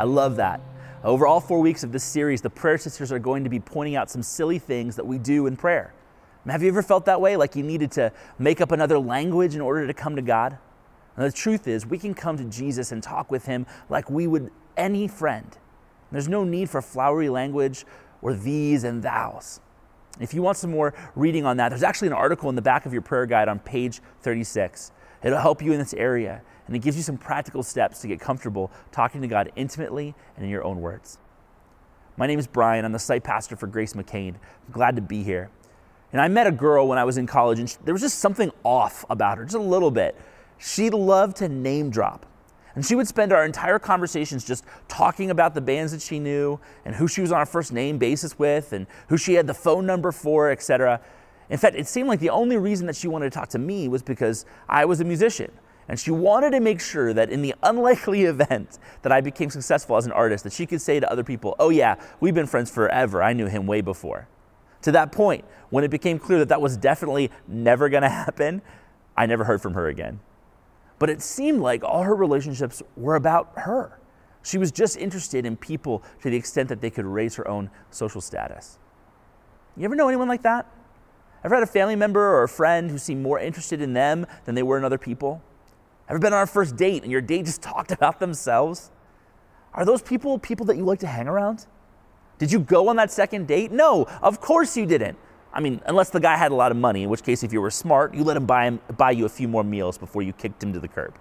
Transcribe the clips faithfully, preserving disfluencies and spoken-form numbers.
I love that. Over all four weeks of this series, the prayer sisters are going to be pointing out some silly things that we do in prayer. Have you ever felt that way, like you needed to make up another language in order to come to God? And the truth is, we can come to Jesus and talk with him like we would any friend. There's no need for flowery language or these and thous. If you want some more reading on that, there's actually an article in the back of your prayer guide on page thirty-six. It'll help you in this area, and it gives you some practical steps to get comfortable talking to God intimately and in your own words. My name is Brian. I'm the site pastor for Grace McCain. I'm glad to be here. And I met a girl when I was in college, and she, there was just something off about her, just a little bit. She loved to name drop. And she would spend our entire conversations just talking about the bands that she knew and who she was on a first name basis with and who she had the phone number for, et cetera. In fact, it seemed like the only reason that she wanted to talk to me was because I was a musician. And she wanted to make sure that in the unlikely event that I became successful as an artist, that she could say to other people, oh yeah, we've been friends forever. I knew him way before. To that point, when it became clear that that was definitely never going to happen, I never heard from her again. But it seemed like all her relationships were about her. She was just interested in people to the extent that they could raise her own social status. You ever know anyone like that? Ever had a family member or a friend who seemed more interested in them than they were in other people? Ever been on a first date and your date just talked about themselves? Are those people people that you like to hang around? Did you go on that second date? No, of course you didn't. I mean, unless the guy had a lot of money, in which case if you were smart, you let him buy, him, buy you a few more meals before you kicked him to the curb.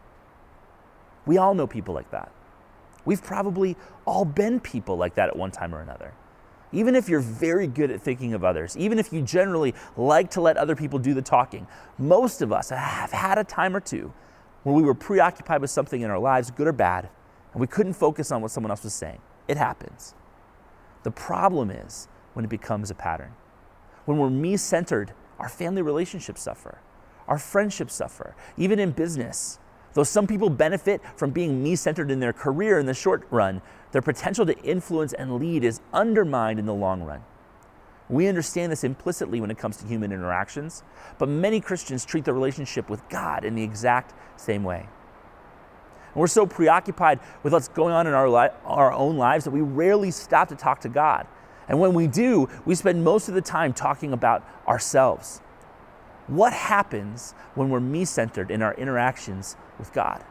We all know people like that. We've probably all been people like that at one time or another. Even if you're very good at thinking of others, even if you generally like to let other people do the talking, most of us have had a time or two where we were preoccupied with something in our lives, good or bad, and we couldn't focus on what someone else was saying. It happens. The problem is when it becomes a pattern. When we're me-centered, our family relationships suffer. Our friendships suffer, even in business. Though some people benefit from being me-centered in their career in the short run, their potential to influence and lead is undermined in the long run. We understand this implicitly when it comes to human interactions, but many Christians treat the relationship with God in the exact same way. And we're so preoccupied with what's going on in our, li- our own lives that we rarely stop to talk to God. And when we do, we spend most of the time talking about ourselves. What happens when we're me-centered in our interactions with God?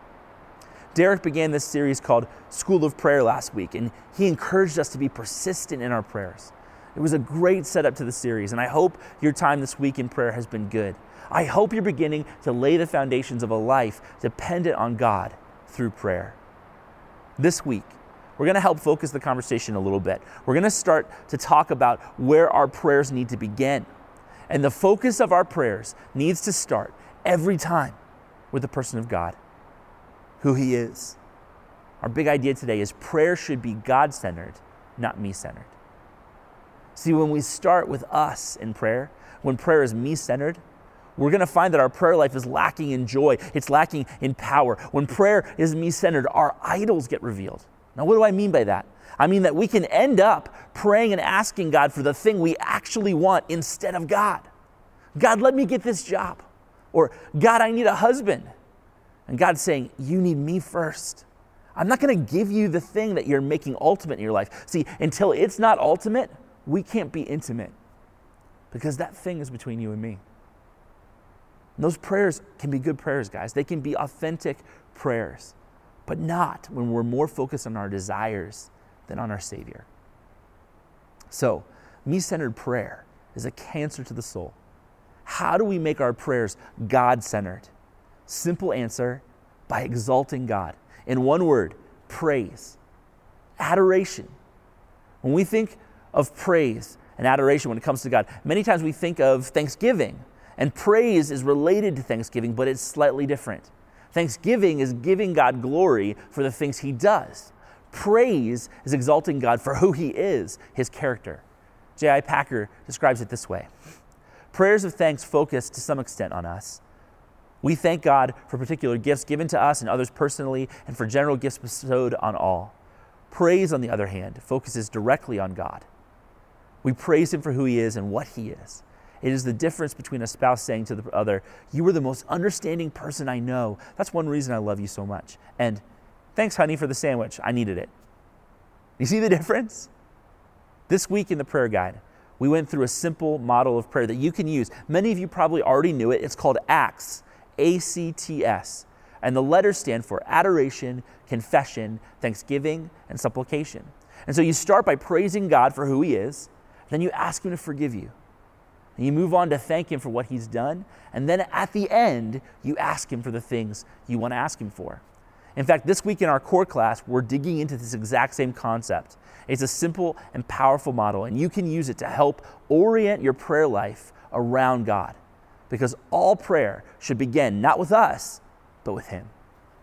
Derek began this series called School of Prayer last week, and he encouraged us to be persistent in our prayers. It was a great setup to the series, and I hope your time this week in prayer has been good. I hope you're beginning to lay the foundations of a life dependent on God through prayer. This week, we're going to help focus the conversation a little bit. We're going to start to talk about where our prayers need to begin. And the focus of our prayers needs to start every time with the person of God, who he is. Our big idea today is prayer should be God-centered, not me-centered. See, when we start with us in prayer, when prayer is me-centered, we're going to find that our prayer life is lacking in joy. It's lacking in power. When prayer is me-centered, our idols get revealed. Now, what do I mean by that? I mean that we can end up praying and asking God for the thing we actually want instead of God. God, let me get this job. Or, God, I need a husband. And God's saying, you need me first. I'm not going to give you the thing that you're making ultimate in your life. See, until it's not ultimate, we can't be intimate. Because that thing is between you and me. And those prayers can be good prayers, guys. They can be authentic prayers. But not when we're more focused on our desires than on our Savior. So, me-centered prayer is a cancer to the soul. How do we make our prayers God-centered? Simple answer, by exalting God. In one word, praise. Adoration. When we think of praise and adoration when it comes to God, many times we think of thanksgiving. And praise is related to thanksgiving, but it's slightly different. Thanksgiving is giving God glory for the things he does. Praise is exalting God for who he is, his character. J I Packer describes it this way. Prayers of thanks focus to some extent on us. We thank God for particular gifts given to us and others personally, and for general gifts bestowed on all. Praise, on the other hand, focuses directly on God. We praise him for who he is and what he is. It is the difference between a spouse saying to the other, you are the most understanding person I know. That's one reason I love you so much. And Thanks, honey, for the sandwich. I needed it. You see the difference? This week in the prayer guide, we went through a simple model of prayer that you can use. Many of you probably already knew it. It's called ACTS, A C T S. And the letters stand for adoration, confession, thanksgiving, and supplication. And so you start by praising God for who he is. Then you ask him to forgive you. And you move on to thank him for what he's done. And then at the end, you ask him for the things you want to ask him for. In fact, this week in our core class, we're digging into this exact same concept. It's a simple and powerful model, and you can use it to help orient your prayer life around God. Because all prayer should begin not with us, but with him.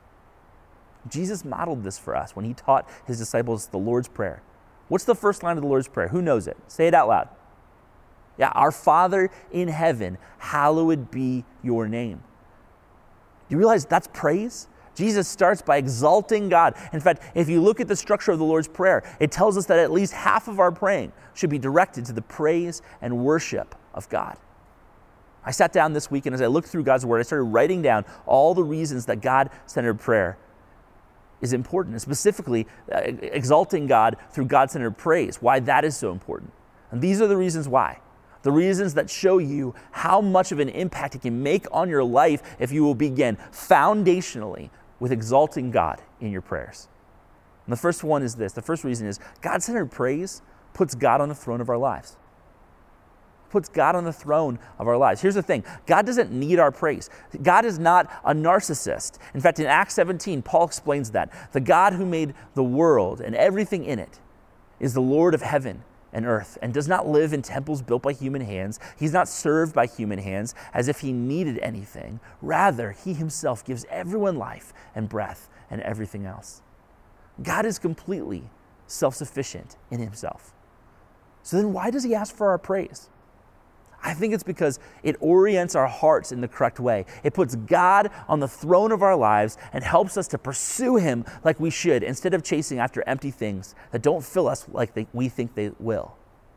Jesus modeled this for us when he taught his disciples the Lord's Prayer. What's the first line of the Lord's Prayer? Who knows it? Say it out loud. Yeah, our Father in heaven, hallowed be your name. Do you realize that's praise? Jesus starts by exalting God. In fact, if you look at the structure of the Lord's Prayer, it tells us that at least half of our praying should be directed to the praise and worship of God. I sat down this week, and as I looked through God's Word, I started writing down all the reasons that God-centered prayer is important, and specifically uh, exalting God through God-centered praise, why that is so important. And these are the reasons why. The reasons that show you how much of an impact it can make on your life if you will begin foundationally with exalting God in your prayers. And the first one is this. The first reason is God-centered praise puts God on the throne of our lives. Puts God on the throne of our lives. Here's the thing. God doesn't need our praise. God is not a narcissist. In fact, in Acts seventeen, Paul explains that. The God who made the world and everything in it is the Lord of heaven and earth and does not live in temples built by human hands. He's not served by human hands as if he needed anything. Rather, he himself gives everyone life and breath and everything else. God is completely self-sufficient in himself. So then why does he ask for our praise? I think it's because it orients our hearts in the correct way. It puts God on the throne of our lives and helps us to pursue him like we should instead of chasing after empty things that don't fill us like they, we think they will.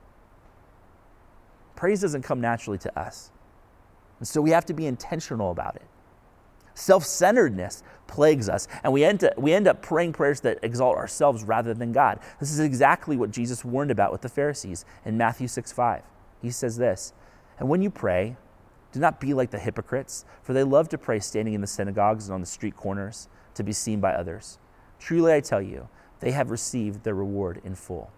Praise doesn't come naturally to us. And so we have to be intentional about it. Self-centeredness plagues us, and we end, up, we end up praying prayers that exalt ourselves rather than God. This is exactly what Jesus warned about with the Pharisees in Matthew six five. He says this, "And when you pray, do not be like the hypocrites, for they love to pray standing in the synagogues and on the street corners to be seen by others. Truly I tell you, they have received their reward in full."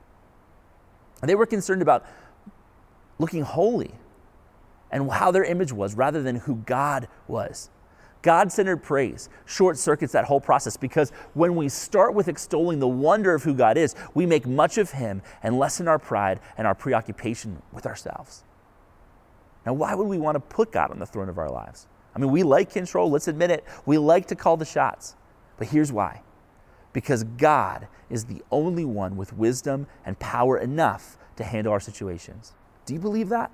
And they were concerned about looking holy and how their image was rather than who God was. God-centered praise short-circuits that whole process because when we start with extolling the wonder of who God is, we make much of him and lessen our pride and our preoccupation with ourselves. Now, why would we want to put God on the throne of our lives? I mean, we like control, let's admit it. We like to call the shots. But here's why. Because God is the only one with wisdom and power enough to handle our situations. Do you believe that?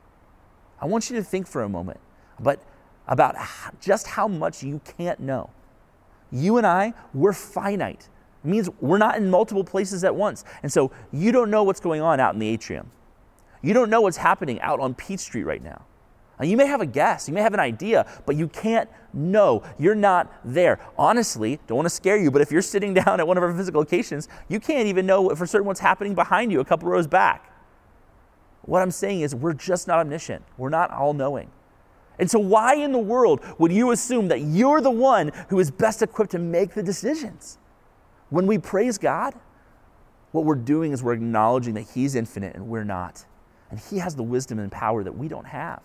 I want you to think for a moment but about just how much you can't know. You and I, we're finite. It means we're not in multiple places at once. And so you don't know what's going on out in the atrium. You don't know what's happening out on Peach Street right now. And you may have a guess, you may have an idea, but you can't know. You're not there. Honestly, don't want to scare you, but if you're sitting down at one of our physical locations, you can't even know for certain what's happening behind you a couple rows back. What I'm saying is we're just not omniscient. We're not all-knowing. And so why in the world would you assume that you're the one who is best equipped to make the decisions? When we praise God, what we're doing is we're acknowledging that he's infinite and we're not. And he has the wisdom and power that we don't have.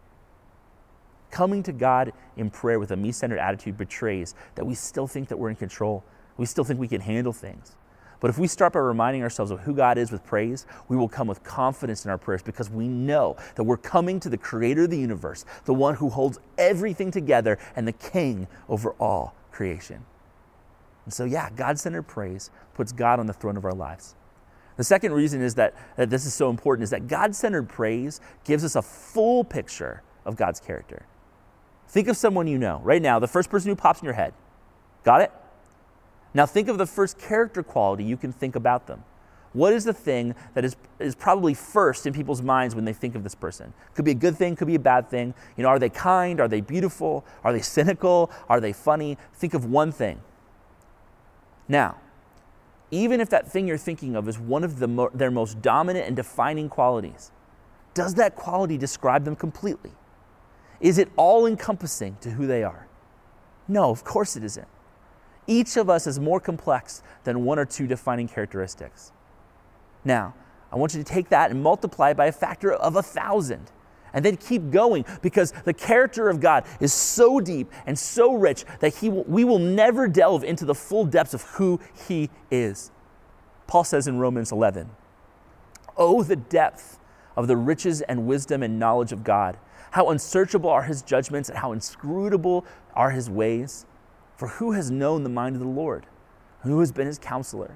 Coming to God in prayer with a me-centered attitude betrays that we still think that we're in control. We still think we can handle things. But if we start by reminding ourselves of who God is with praise, we will come with confidence in our prayers because we know that we're coming to the creator of the universe, the one who holds everything together and the king over all creation. And so, yeah, God-centered praise puts God on the throne of our lives. The second reason is that, that this is so important is that God-centered praise gives us a full picture of God's character. Think of someone you know. Right now, the first person who pops in your head. Got it? Now think of the first character quality you can think about them. What is the thing that is, is probably first in people's minds when they think of this person? Could be a good thing, could be a bad thing. You know, are they kind? Are they beautiful? Are they cynical? Are they funny? Think of one thing. Now, even if that thing you're thinking of is one of the mo- their most dominant and defining qualities, does that quality describe them completely? Is it all-encompassing to who they are? No, of course it isn't. Each of us is more complex than one or two defining characteristics. Now, I want you to take that and multiply it by a factor of a thousand, and then keep going, because the character of God is so deep and so rich that he will, we will never delve into the full depths of who he is. Paul says in Romans eleven, "Oh, the depth of the riches and wisdom and knowledge of God. How unsearchable are his judgments and how inscrutable are his ways. For who has known the mind of the Lord? Who has been his counselor?"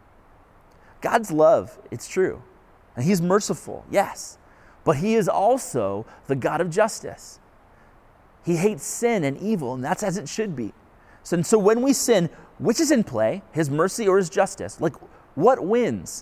God's love, it's true. And he's merciful, yes. But he is also the God of justice. He hates sin and evil, and that's as it should be. So, and so when we sin, which is in play, his mercy or his justice? Like, what wins?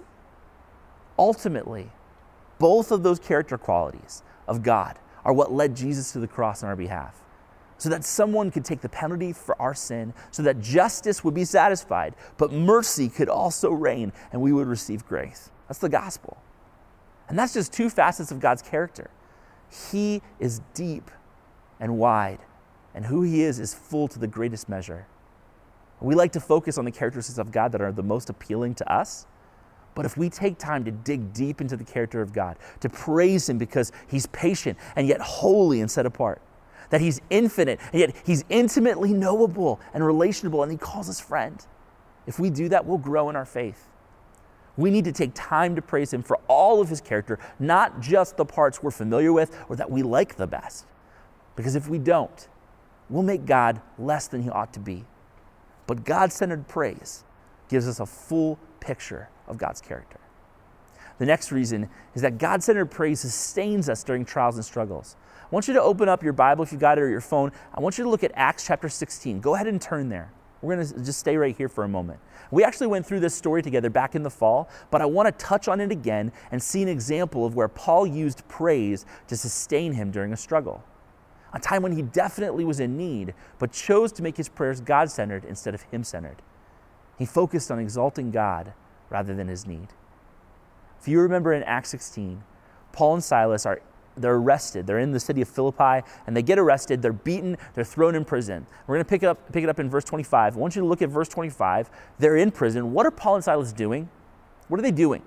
Ultimately, both of those character qualities of God are what led Jesus to the cross on our behalf, so that someone could take the penalty for our sin, so that justice would be satisfied, but mercy could also reign and we would receive grace. That's the gospel. And that's just two facets of God's character. He is deep and wide, and who he is is full to the greatest measure. We like to focus on the characteristics of God that are the most appealing to us. But if we take time to dig deep into the character of God, to praise him because he's patient and yet holy and set apart, that he's infinite and yet he's intimately knowable and relationable, and he calls us friend. If we do that, we'll grow in our faith. We need to take time to praise him for all of his character, not just the parts we're familiar with or that we like the best. Because if we don't, we'll make God less than he ought to be. But God-centered praise gives us a full picture of God's character. The next reason is that God-centered praise sustains us during trials and struggles. I want you to open up your Bible if you got it, or your phone. I want you to look at Acts chapter sixteen. Go ahead and turn there. We're going to just stay right here for a moment. We actually went through this story together back in the fall, but I want to touch on it again and see an example of where Paul used praise to sustain him during a struggle. A time when he definitely was in need, but chose to make his prayers God-centered instead of him-centered. He focused on exalting God rather than his need. If you remember in Acts sixteen, Paul and Silas are they're arrested. They're in the city of Philippi, and they get arrested. They're beaten. They're thrown in prison. We're going to pick it up, pick it up in verse twenty-five. I want you to look at verse twenty-five. They're in prison. What are Paul and Silas doing? What are they doing?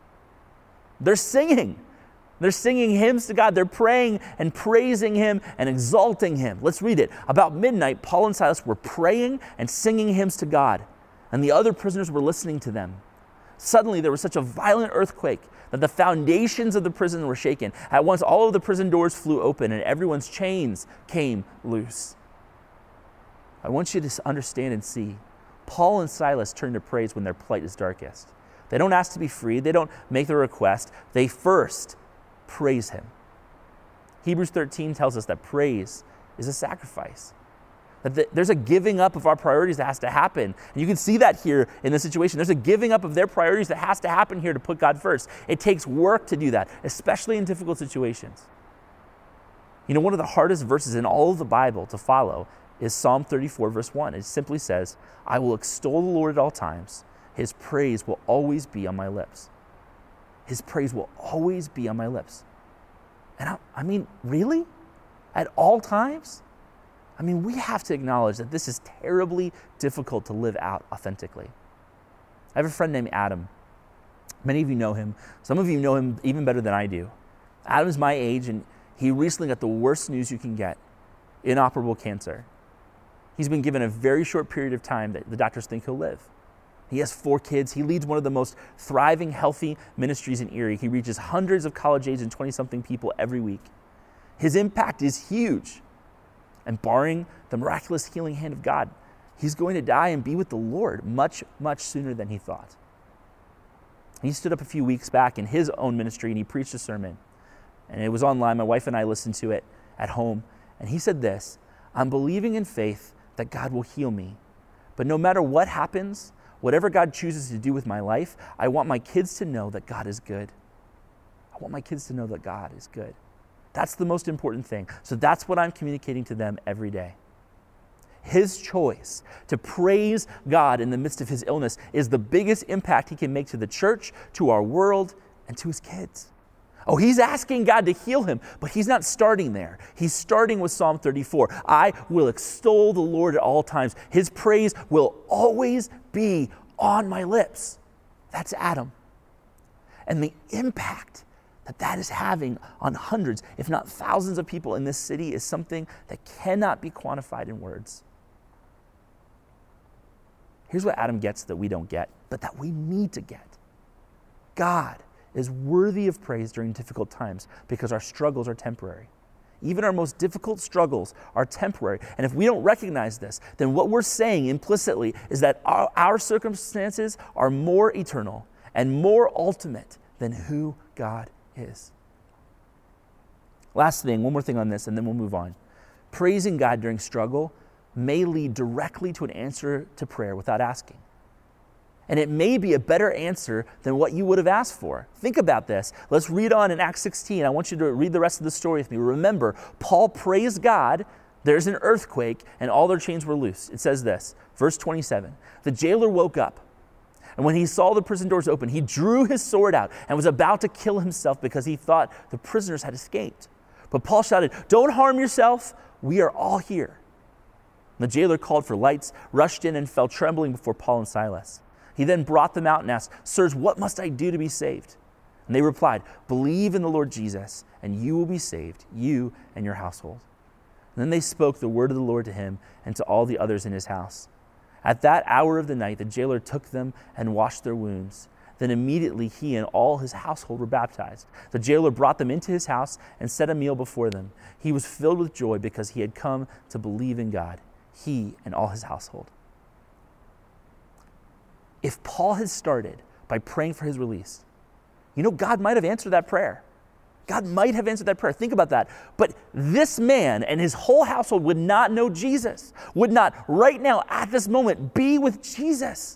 They're singing. They're singing hymns to God. They're praying and praising him and exalting him. Let's read it. About midnight, Paul and Silas were praying and singing hymns to God, and the other prisoners were listening to them. Suddenly, there was such a violent earthquake that the foundations of the prison were shaken. At once, all of the prison doors flew open and everyone's chains came loose. I want you to understand and see, Paul and Silas turn to praise when their plight is darkest. They don't ask to be freed. They don't make the request. They first praise him. Hebrews thirteen tells us that praise is a sacrifice. That the, there's a giving up of our priorities that has to happen. And you can see that here in this situation. There's a giving up of their priorities that has to happen here to put God first. It takes work to do that, especially in difficult situations. You know, one of the hardest verses in all of the Bible to follow is Psalm thirty-four, verse one. It simply says, "I will extol the Lord at all times. His praise will always be on my lips." His praise will always be on my lips. And I, I mean, really? At all times? I mean, we have to acknowledge that this is terribly difficult to live out authentically. I have a friend named Adam. Many of you know him. Some of you know him even better than I do. Adam's my age, and he recently got the worst news you can get, inoperable cancer. He's been given a very short period of time that the doctors think he'll live. He has four kids. He leads one of the most thriving, healthy ministries in Erie. He reaches hundreds of college-age and twenty-something people every week. His impact is huge. And barring the miraculous healing hand of God, he's going to die and be with the Lord much, much sooner than he thought. He stood up a few weeks back in his own ministry and he preached a sermon. And it was online. My wife and I listened to it at home. And he said this, "I'm believing in faith that God will heal me. But no matter what happens, whatever God chooses to do with my life, I want my kids to know that God is good. I want my kids to know that God is good. That's the most important thing. So that's what I'm communicating to them every day." his choice to praise God in the midst of his illness is the biggest impact he can make to the church, to our world, and to his kids. Oh, he's asking God to heal him, but he's not starting there. He's starting with Psalm thirty-four. I will extol the Lord at all times. His praise will always be on my lips. That's Adam. And the impact that that is having on hundreds, if not thousands of people in this city is something that cannot be quantified in words. Here's what Adam gets that we don't get, but that we need to get. God is worthy of praise during difficult times because our struggles are temporary. Even our most difficult struggles are temporary. And if we don't recognize this, then what we're saying implicitly is that our, our circumstances are more eternal and more ultimate than who God is. Last thing, one more thing on this, and then we'll move on. Praising God during struggle may lead directly to an answer to prayer without asking. And it may be a better answer than what you would have asked for. Think about this. Let's read on in Acts sixteen. I want you to read the rest of the story with me. Remember, Paul praised God. There's an earthquake, and all their chains were loose. It says this, verse twenty-seven. The jailer woke up, and when he saw the prison doors open, he drew his sword out and was about to kill himself because he thought the prisoners had escaped. But Paul shouted, "Don't harm yourself. We are all here." The jailer called for lights, rushed in, and fell trembling before Paul and Silas. He then brought them out and asked, "Sirs, what must I do to be saved?" And they replied, "Believe in the Lord Jesus, and you will be saved, you and your household." And then they spoke the word of the Lord to him and to all the others in his house. At that hour of the night, the jailer took them and washed their wounds. Then immediately he and all his household were baptized. The jailer brought them into his house and set a meal before them. He was filled with joy because he had come to believe in God, he and all his household. If Paul had started by praying for his release, you know, God might have answered that prayer. God might have answered that prayer. Think about that. But this man and his whole household would not know Jesus, would not right now at this moment be with Jesus.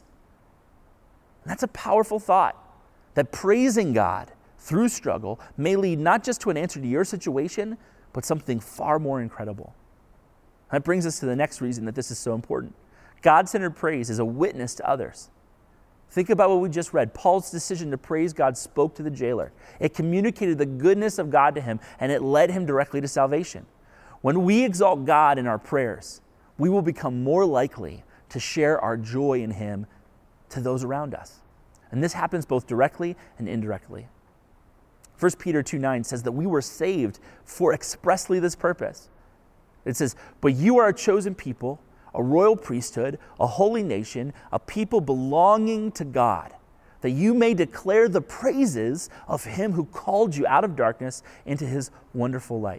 And that's a powerful thought, that praising God through struggle may lead not just to an answer to your situation, but something far more incredible. That brings us to the next reason that this is so important. God-centered praise is a witness to others. Think about what we just read. Paul's decision to praise God spoke to the jailer. It communicated the goodness of God to him, and it led him directly to salvation. When we exalt God in our prayers, we will become more likely to share our joy in him to those around us. And this happens both directly and indirectly. First Peter two nine says that we were saved for expressly this purpose. It says, "But you are a chosen people, a royal priesthood, a holy nation, a people belonging to God, that you may declare the praises of him who called you out of darkness into his wonderful light."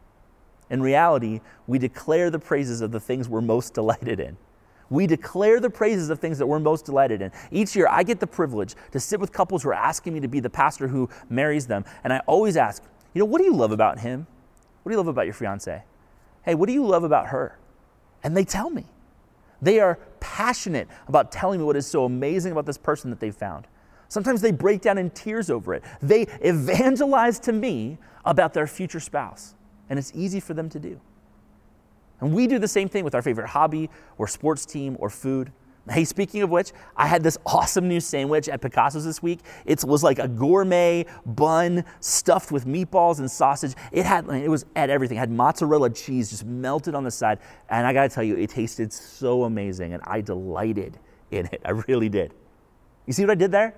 In reality, we declare the praises of the things we're most delighted in. We declare the praises of things that we're most delighted in. Each year, I get the privilege to sit with couples who are asking me to be the pastor who marries them. And I always ask, you know, what do you love about him? What do you love about your fiance? Hey, what do you love about her? And they tell me. They are passionate about telling me what is so amazing about this person that they've found. Sometimes they break down in tears over it. They evangelize to me about their future spouse, and it's easy for them to do. And we do the same thing with our favorite hobby or sports team or food. Hey, speaking of which, I had this awesome new sandwich at Picasso's this week. It was like a gourmet bun stuffed with meatballs and sausage. It had, it was at everything. It had mozzarella cheese just melted on the side. And I gotta tell you, it tasted so amazing, and I delighted in it. I really did. You see what I did there?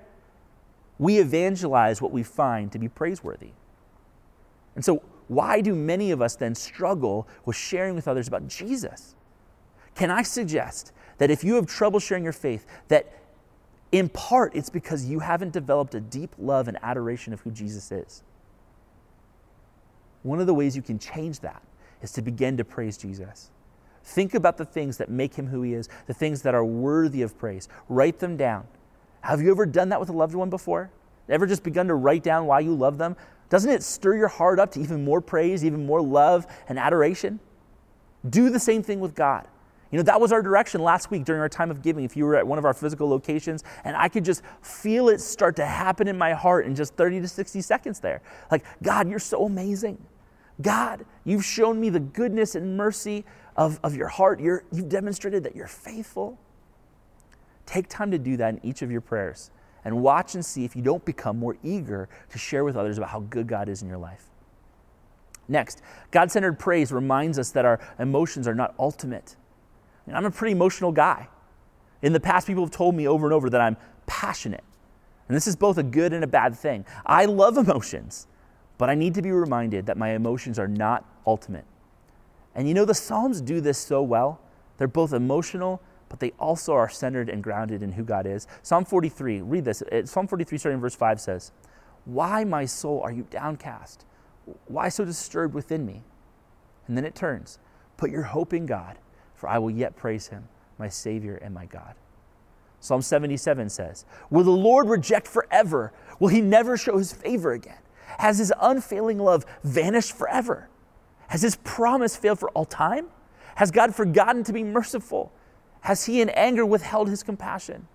We evangelize what we find to be praiseworthy. And so why do many of us then struggle with sharing with others about Jesus? Can I suggest that if you have trouble sharing your faith, that in part it's because you haven't developed a deep love and adoration of who Jesus is? One of the ways you can change that is to begin to praise Jesus. Think about the things that make him who he is, the things that are worthy of praise. Write them down. Have you ever done that with a loved one before? Ever just begun to write down why you love them? Doesn't it stir your heart up to even more praise, even more love and adoration? Do the same thing with God. You know, that was our direction last week during our time of giving. If you were at one of our physical locations, and I could just feel it start to happen in my heart in just thirty to sixty seconds there. Like, God, you're so amazing. God, you've shown me the goodness and mercy of, of your heart. You're, you've demonstrated that you're faithful. Take time to do that in each of your prayers and watch and see if you don't become more eager to share with others about how good God is in your life. Next, God-centered praise reminds us that our emotions are not ultimate. I mean, I'm a pretty emotional guy. In the past, people have told me over and over that I'm passionate. And this is both a good and a bad thing. I love emotions, but I need to be reminded that my emotions are not ultimate. And you know, the Psalms do this so well. They're both emotional, but they also are centered and grounded in who God is. Psalm forty-three, read this. Psalm forty-three, starting in verse five says, "Why, my soul, are you downcast? Why so disturbed within me?" And then it turns, "Put your hope in God, for I will yet praise him, my Savior and my God." Psalm seventy-seven says, "Will the Lord reject forever? Will he never show his favor again? Has his unfailing love vanished forever? Has his promise failed for all time? Has God forgotten to be merciful? Has he in anger withheld his compassion?"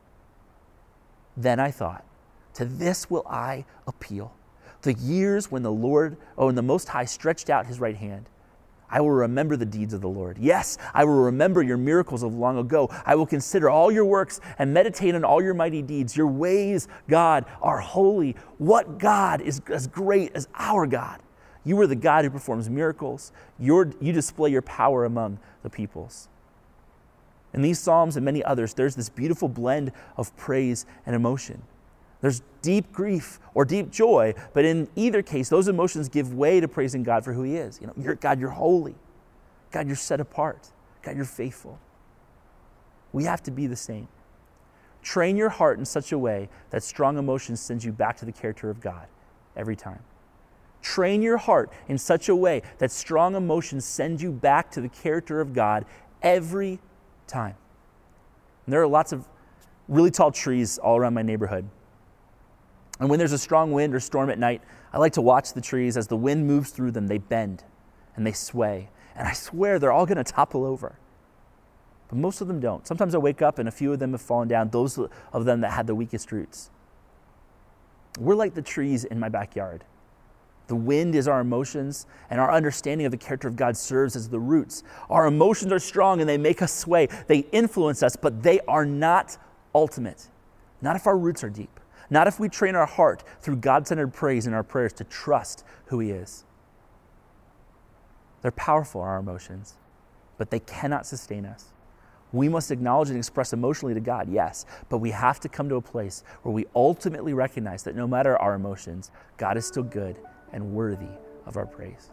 Then I thought, to this will I appeal. The years when the Lord, oh, and the Most High stretched out his right hand. I will remember the deeds of the Lord. Yes, I will remember your miracles of long ago. I will consider all your works and meditate on all your mighty deeds. Your ways, God, are holy. What God is as great as our God? You are the God who performs miracles. Your, you display your power among the peoples. In these Psalms and many others, there's this beautiful blend of praise and emotion. There's deep grief or deep joy, but in either case, those emotions give way to praising God for who he is. You know, you're, God, you're holy. God, you're set apart. God, you're faithful. We have to be the same. Train your heart in such a way that strong emotions send you back to the character of God every time. Train your heart in such a way that strong emotions send you back to the character of God every time. And there are lots of really tall trees all around my neighborhood. And when there's a strong wind or storm at night, I like to watch the trees. As the wind moves through them, they bend and they sway. And I swear they're all going to topple over. But most of them don't. Sometimes I wake up and a few of them have fallen down, those of them that had the weakest roots. We're like the trees in my backyard. The wind is our emotions, and our understanding of the character of God serves as the roots. Our emotions are strong and they make us sway. They influence us, but they are not ultimate. Not if our roots are deep. Not if we train our heart through God-centered praise in our prayers to trust who he is. They're powerful, our emotions, but they cannot sustain us. We must acknowledge and express emotionally to God, yes, but we have to come to a place where we ultimately recognize that no matter our emotions, God is still good and worthy of our praise.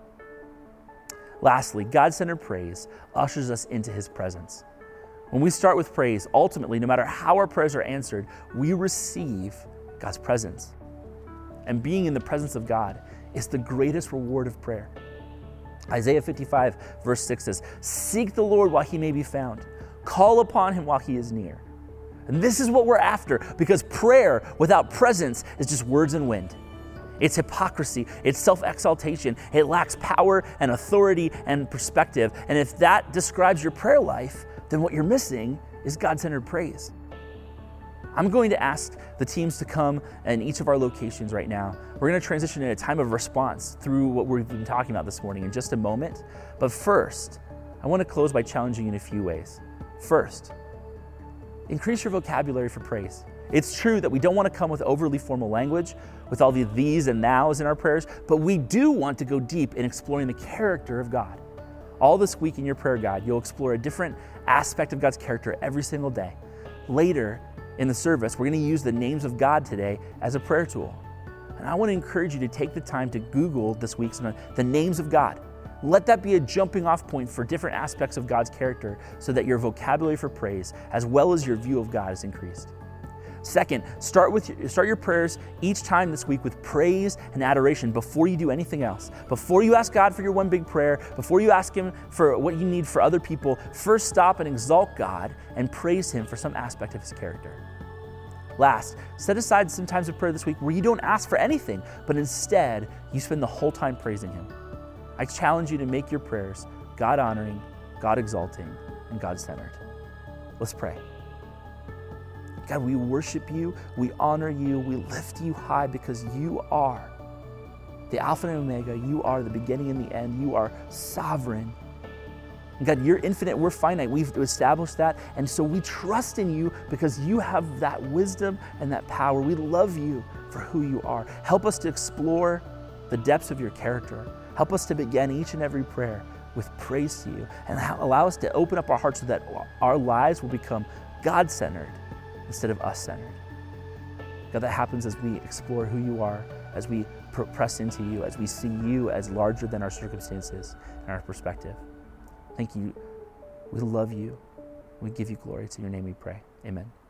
Lastly, God-centered praise ushers us into his presence. When we start with praise, ultimately, no matter how our prayers are answered, we receive God's presence. And being in the presence of God is the greatest reward of prayer. Isaiah fifty-five verse six says, "Seek the Lord while he may be found. Call upon him while he is near." And this is what we're after, because prayer without presence is just words and wind. It's hypocrisy, it's self-exaltation, it lacks power and authority and perspective. And if that describes your prayer life, then what you're missing is God-centered praise. I'm going to ask the teams to come in each of our locations right now. We're going to transition in a time of response through what we've been talking about this morning in just a moment. But first, I want to close by challenging you in a few ways. First, increase your vocabulary for praise. It's true that we don't want to come with overly formal language, with all the these and nows in our prayers, but we do want to go deep in exploring the character of God. All this week in your prayer guide, you'll explore a different aspect of God's character every single day. Later in the service, we're going to use the names of God today as a prayer tool. And I want to encourage you to take the time to Google this week's the names of God. Let that be a jumping off point for different aspects of God's character so that your vocabulary for praise, as well as your view of God, is increased. Second, start with start your prayers each time this week with praise and adoration before you do anything else. Before you ask God for your one big prayer, before you ask him for what you need for other people, first stop and exalt God and praise him for some aspect of his character. Last, set aside some times of prayer this week where you don't ask for anything, but instead you spend the whole time praising him. I challenge you to make your prayers God-honoring, God-exalting, and God-centered. Let's pray. God, we worship you, we honor you, we lift you high because you are the Alpha and Omega. You are the beginning and the end. You are sovereign. God, you're infinite, we're finite. We've established that. And so we trust in you because you have that wisdom and that power. We love you for who you are. Help us to explore the depths of your character. Help us to begin each and every prayer with praise to you, and allow us to open up our hearts so that our lives will become God-centered instead of us-centered. God, that happens as we explore who you are, as we press into you, as we see you as larger than our circumstances and our perspective. Thank you. We love you. We give you glory. It's in your name we pray. Amen.